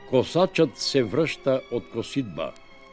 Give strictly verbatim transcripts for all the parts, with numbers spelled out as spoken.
Косачът се връща от коситба.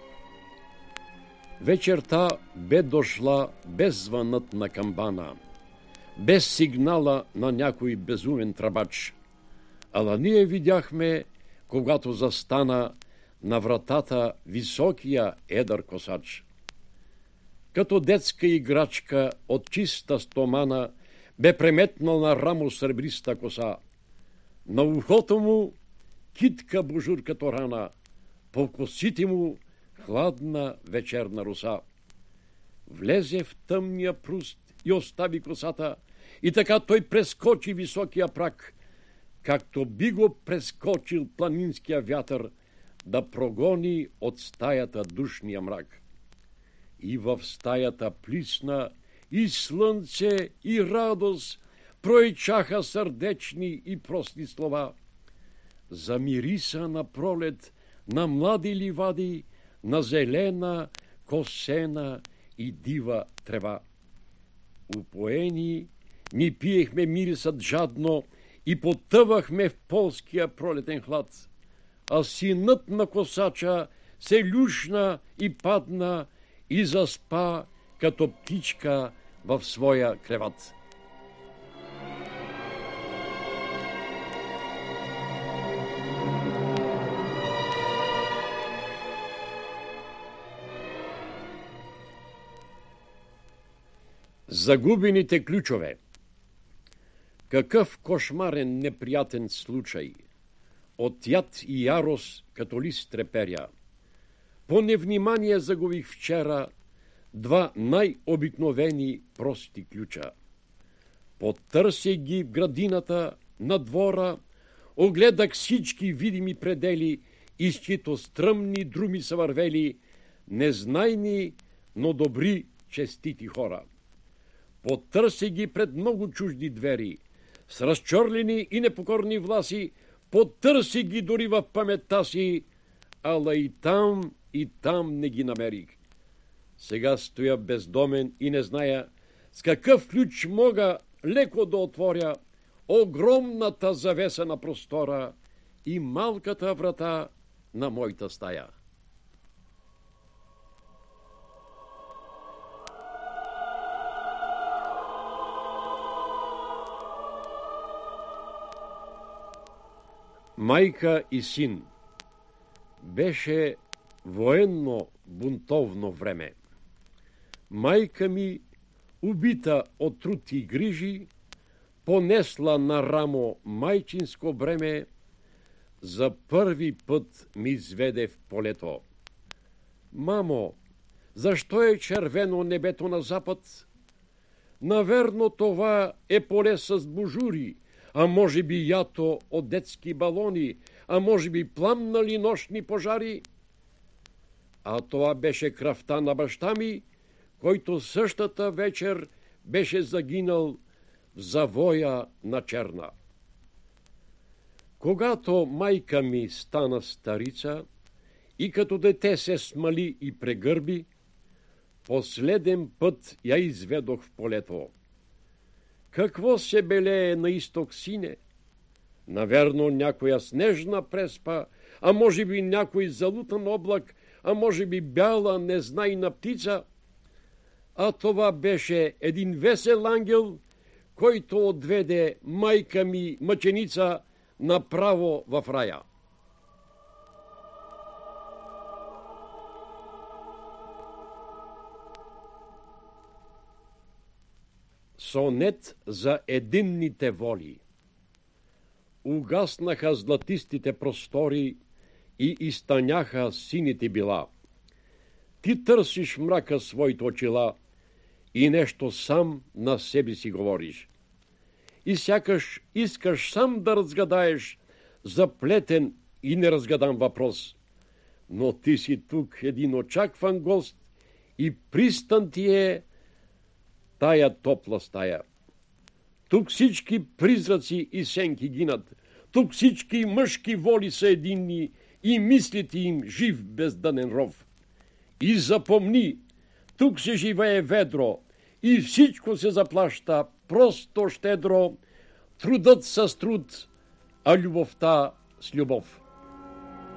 Вечерта бе дошла без звънът на камбана, без сигнала на някой безумен тръбач. Ала ние видяхме, когато застана на вратата високия едър косач. Като детска играчка от чиста стомана бе преметнал на рамо сребриста коса. На ухото му китка божур като рана, по косите му хладна вечерна роса. Влезе в тъмния пруст и остави косата, и така той прескочи високия прак, както би го прескочил планинския вятър, да прогони от стаята душния мрак. И в стаята плисна и слънце, и радост, проичаха сърдечни и прости слова. Замириса на пролет, на млади ливади, на зелена, косена и дива трева. Упоени ни пиехме мирисът жадно и потъвахме в полския пролетен хлад. А синът на косача се люшна и падна и заспа като птичка в своя креват. Загубените ключове. Какъв кошмарен неприятен случай! От яд и ярост като лист треперя. По невнимание загубих вчера два най-обикновени прости ключа. Потърсих ги в градината, на двора, огледах всички видими предели, из чието стръмни друми са вървели незнайни, но добри, честити хора. Потърсих ги пред много чужди двери, с разчорлени и непокорни власи, потърсих ги дори в паметта си, ала и там, и там не ги намерих. Сега стоя бездомен и не зная с какъв ключ мога леко да отворя огромната завеса на простора и малката врата на моята стая. Майка и син. Беше военно бунтовно време. Майка ми, убита от труд и грижи, понесла на рамо майчинско бреме, за първи път ми изведе в полето. Мамо, защо е червено небето на запад? Наверно това е поле с божури, а може би ято от детски балони, а може би пламнали нощни пожари. А това беше кръвта на баща ми, който същата вечер беше загинал в завоя на Черна. Когато майка ми стана старица и като дете се смали и прегърби, последен път я изведох в полето. Какво се белее на изток сине? Наверно някоя снежна преспа, а може би някой залутан облак, а може би бяла незнайна птица. А това беше един весел ангел, който отведе майка ми, мъченица, направо в рая. Сонет за единните воли. Угаснаха златистите простори и изтъняха сините била. Ти търсиш мрака своите очила и нещо сам на себе си говориш. И сякаш искаш сам да разгадаеш заплетен и неразгадан въпрос. Но ти си тук един очакван гост и пристан ти е тая топла стая. Тук всички призраци и сенки гинат. Тук всички мъжки воли са единни и мислите им жив бездънен ров. И запомни, тук се живее ведро и всичко се заплаща просто щедро, трудът с труд, а любовта с любов.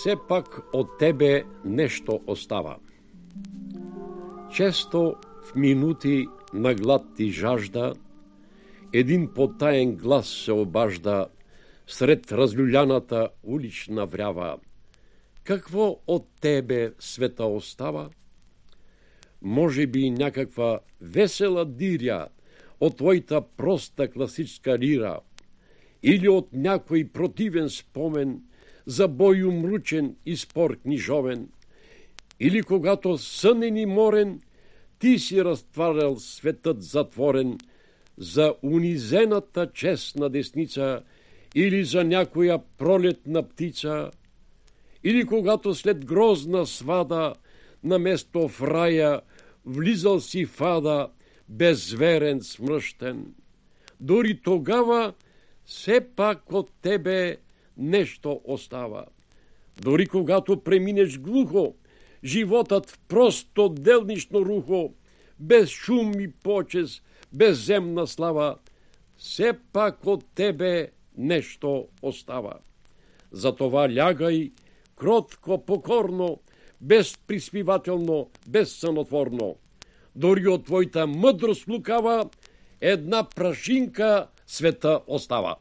все пак от тебе нещо остава. Често в минути на глад и жажда един потаен глас се обажда сред разлюляната улична врява. Какво от тебе света остава? Може би някаква весела диря от твоята проста класическа лира, или от някой противен спомен за бой умручен и спор книжовен, или когато сънен и морен ти си разтварял светът затворен за унизената честна десница или за някоя пролетна птица, или когато след грозна свада наместо в рая влизал си в ада безверен, смръщен. Дори тогава все пак от тебе нещо остава. Дори когато преминеш глухо животът в просто делнично рухо, без шум и почес, без земна слава, все пак от тебе нещо остава. Затова лягай кротко, покорно, безприспивателно, безсънотворно. Дори от твоята мъдрост лукава една прашинка света остава.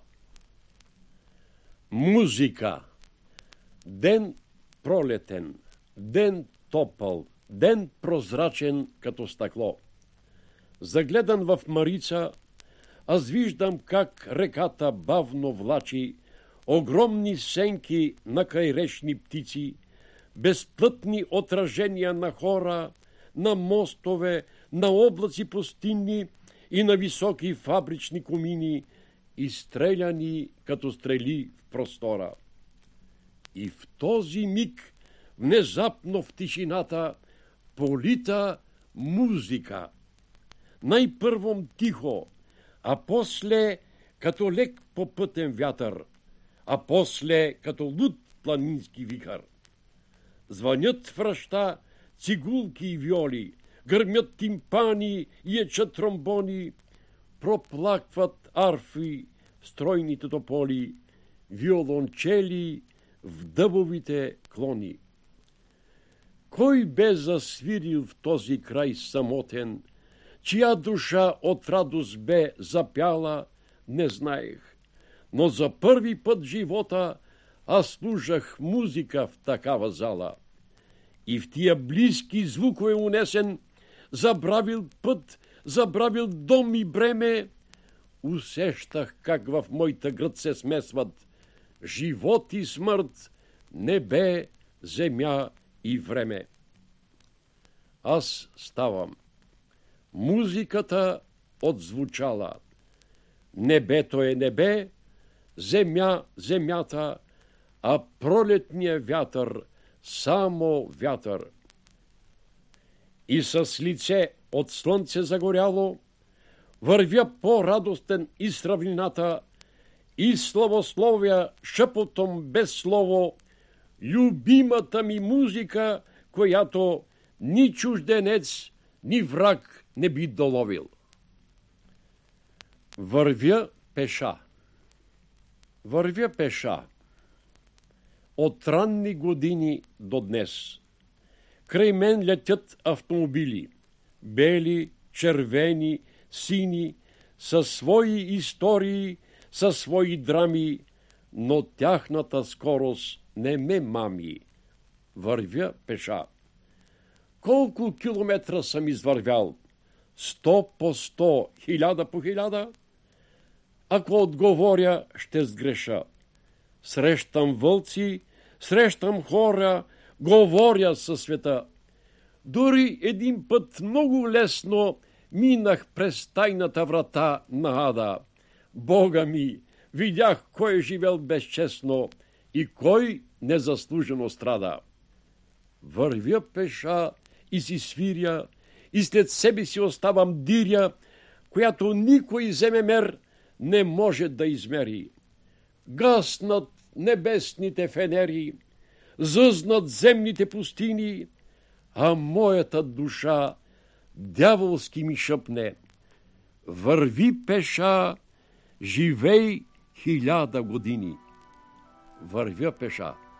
Музика. Ден пролетен, ден топъл, ден прозрачен като стъкло. Загледан в Марица, аз виждам как реката бавно влачи огромни сенки на крайречни птици, безплътни отражения на хора, на мостове, на облаци пустинни и на високи фабрични комини, изстреляни като стрели в простора. И в този миг, внезапно в тишината, полита музика. Най-първом тихо, а после като лек попътен вятър, а после като луд планински вихър. Звънят в ръща цигулки и виоли, гърмят тимпани и ечат тромбони, проплакват арфи в стройните тополи, виолончели в дъбовите клони. Кой бе засвирил в този край самотен, чия душа от радост бе запяла, не знаех. Но за първи път в живота аз слушах музика в такава зала. И в тия близки звукове унесен, забравил път, забравил дом и бреме, усещах как в моята гръд се смесват живот и смърт, небе, земя и време. Аз ставам. Музиката отзвучала. Небето е небе, земя земята, а пролетният вятър само вятър. И с лице от слънце загоряло, вървя по-радостен из равнината и славословя шепотом без слово любимата ми музика, която ни чужденец, ни враг не би доловил. Вървя пеша. Вървя пеша. От ранни години до днес. Край мен летят автомобили. Бели, червени, сини, със свои истории, със свои драми, но тяхната скорост не ме мами. Вървя пеша. Колко километра съм извървял? Сто по сто, хиляда по хиляда? Ако отговоря, ще сгреша. Срещам вълци, срещам хора, говоря със света. Дори един път много лесно минах през тайната врата на ада. Бога ми, видях кой е живел безчестно и кой незаслужено страда. Вървя пеша и си свиря, и след себе си оставам диря, която никой земемер не може да измери. Гаснат небесните фенери, зъзнат земните пустини, а моята душа дяволски ми шъпне: върви пеша, живей хиляда години. Вървя пеша.